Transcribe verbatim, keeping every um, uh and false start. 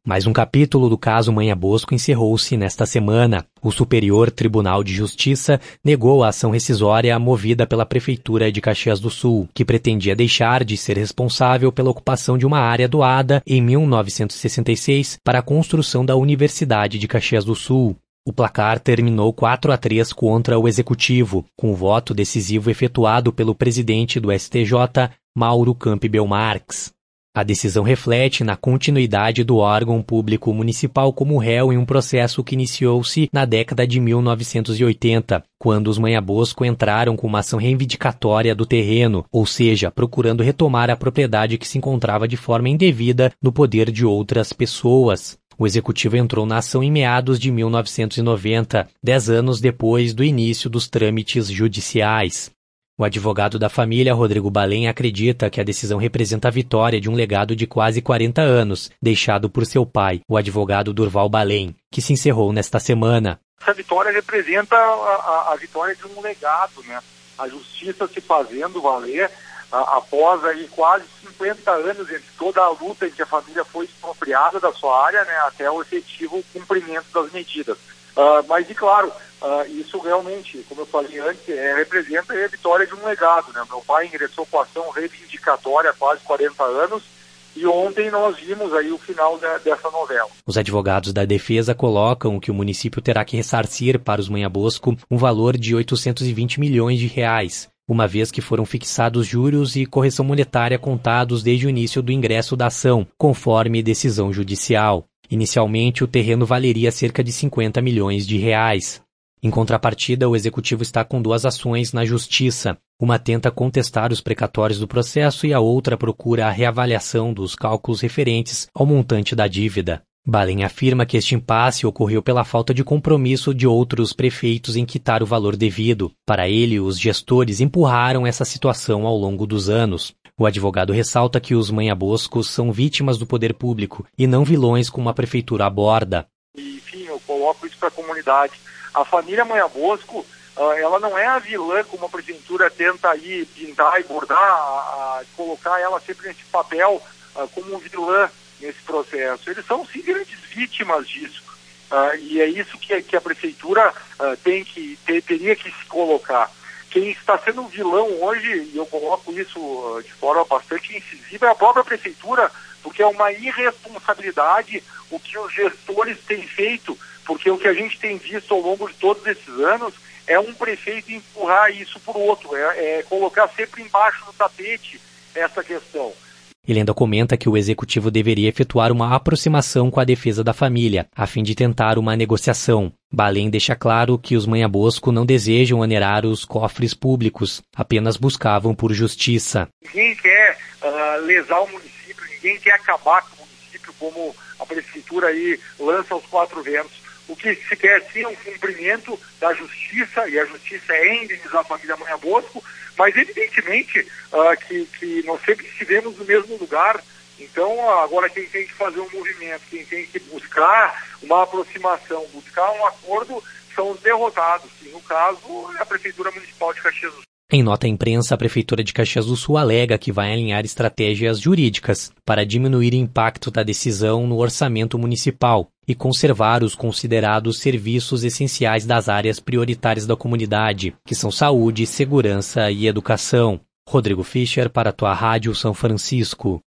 Mais um capítulo do caso Manha Bosco encerrou-se nesta semana. O Superior Tribunal de Justiça negou a ação rescisória movida pela Prefeitura de Caxias do Sul, que pretendia deixar de ser responsável pela ocupação de uma área doada em mil novecentos e sessenta e seis para a construção da Universidade de Caxias do Sul. O placar terminou quatro a três contra o Executivo, com o voto decisivo efetuado pelo presidente do S T J, Mauro Campbell Marques. A decisão reflete na continuidade do órgão público municipal como réu em um processo que iniciou-se na década de mil novecentos e oitenta, quando os Manha Bosco entraram com uma ação reivindicatória do terreno, ou seja, procurando retomar a propriedade que se encontrava de forma indevida no poder de outras pessoas. O Executivo entrou na ação em meados de mil novecentos e noventa, dez anos depois do início dos trâmites judiciais. O advogado da família, Rodrigo Balém, acredita que a decisão representa a vitória de um legado de quase quarenta anos, deixado por seu pai, o advogado Durval Balém, que se encerrou nesta semana. Essa vitória representa a, a, a vitória de um legado, né? A justiça se fazendo valer a, após aí quase cinquenta anos entre toda a luta em que a família foi expropriada da sua área, né, até o efetivo cumprimento das medidas. Uh, mas, e claro, uh, isso realmente, como eu falei antes, é, representa a vitória de um legado, né? Meu pai ingressou com a ação reivindicatória há quase quarenta anos e ontem nós vimos aí o final de, dessa novela. Os advogados da defesa colocam que o município terá que ressarcir para os Manha Bosco um valor de oitocentos e vinte milhões de reais, uma vez que foram fixados juros e correção monetária contados desde o início do ingresso da ação, conforme decisão judicial. Inicialmente, o terreno valeria cerca de cinquenta milhões de reais. Em contrapartida, o Executivo está com duas ações na Justiça. Uma tenta contestar os precatórios do processo e a outra procura a reavaliação dos cálculos referentes ao montante da dívida. Balém afirma que este impasse ocorreu pela falta de compromisso de outros prefeitos em quitar o valor devido. Para ele, os gestores empurraram essa situação ao longo dos anos. O advogado ressalta que os Manha Bosco são vítimas do poder público e não vilões como a prefeitura aborda. Enfim, eu coloco isso para a comunidade. A família Manha Bosco, ela não é a vilã como a prefeitura tenta aí pintar e bordar, colocar ela sempre nesse papel como vilã nesse processo. Eles são sim grandes vítimas disso. E é isso que, que a prefeitura tem que, ter, teria que se colocar. Quem está sendo vilão hoje, e eu coloco isso de forma bastante incisiva, é a própria prefeitura, porque é uma irresponsabilidade o que os gestores têm feito, porque o que a gente tem visto ao longo de todos esses anos é um prefeito empurrar isso por outro, é, é colocar sempre embaixo do tapete essa questão. Ele ainda comenta que o Executivo deveria efetuar uma aproximação com a defesa da família, a fim de tentar uma negociação. Balém deixa claro que os Manha Bosco não desejam onerar os cofres públicos, apenas buscavam por justiça. Ninguém quer uh, lesar o município, ninguém quer acabar com o município como a prefeitura aí lança aos quatro ventos. O que se quer sim é um cumprimento da justiça, e a justiça é indenizar a família Manha Bosco, mas evidentemente uh, que, que nós sempre estivemos no mesmo lugar. Então agora quem tem que fazer um movimento, quem tem que buscar uma aproximação, buscar um acordo, são os derrotados, e no caso é a Prefeitura Municipal de Caxias do Sul. Em nota à imprensa, a Prefeitura de Caxias do Sul alega que vai alinhar estratégias jurídicas para diminuir o impacto da decisão no orçamento municipal e conservar os considerados serviços essenciais das áreas prioritárias da comunidade, que são saúde, segurança e educação. Rodrigo Fischer para a tua Rádio São Francisco.